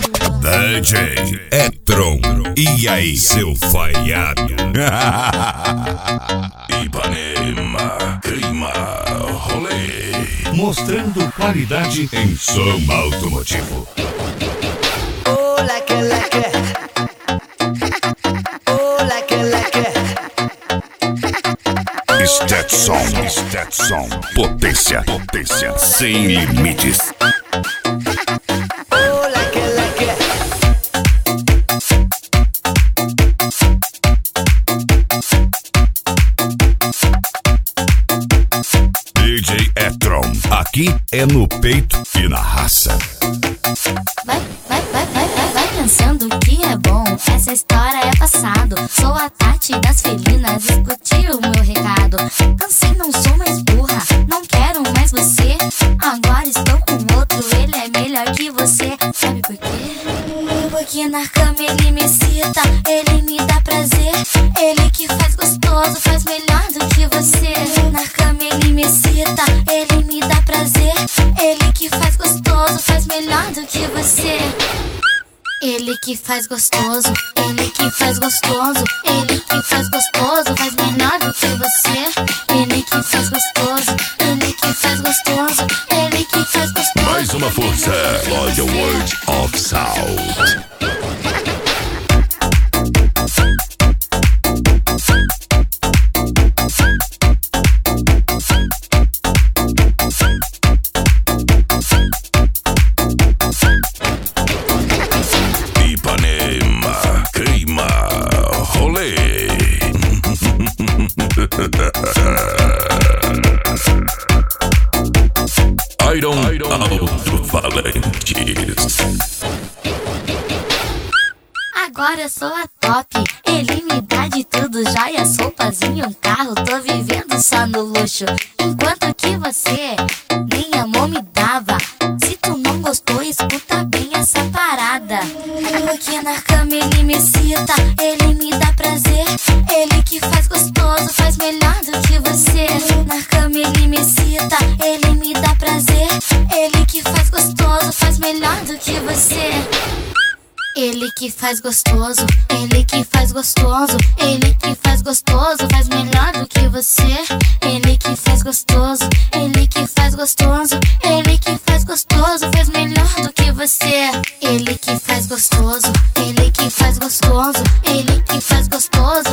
DJ Etron, e aí seu falhado? Ipanema, clima, rolê. Mostrando qualidade em som automotivo. Oh, like it, like it. Oh, like it, like it. Stetson, potência, sem limites. Oh, like it, like it. DJ Etron, aqui é no peito e na raça. Vai pensando que é bom, essa história é passado. Sou a Tati das felinas, escute o meu recado. Cansei, não sou mais burra, não quero mais você. Agora estou com outro, ele é melhor que você. Sabe por quê? Porque na cama ele me excita, ele me dá prazer. Ele que faz gostoso, faz melhor do que você. Na cama ele me excita, ele me dá prazer. Ele que faz gostoso, faz melhor do que você. Ele que faz gostoso, ele que faz gostoso. Ele que faz gostoso, faz melhor do que você. Ele que faz gostoso, ele que faz gostoso. Ele que faz gostoso. Mais uma força, Loja World of Sound. Ipanema, clima, rolê. Iron Alto-Falantes. Agora eu sou a top, ele me dá de tudo, joias, roupas e um carro. Tô vivendo só no luxo, enquanto que você nem amor me dava. Se tu não gostou, escuta bem essa parada. Porque na cama ele me excita, ele me dá prazer. Ele que faz gostoso, faz melhor do que você. Na cama ele me excita, ele me dá prazer. Ele que faz gostoso, faz melhor do que você. Ele que faz gostoso, ele que faz gostoso. Ele que faz gostoso, faz melhor do que você. Ele que faz gostoso, ele que faz gostoso. Ele que faz gostoso, faz melhor do que você. Ele que faz gostoso, ele que faz gostoso. Ele que faz gostoso,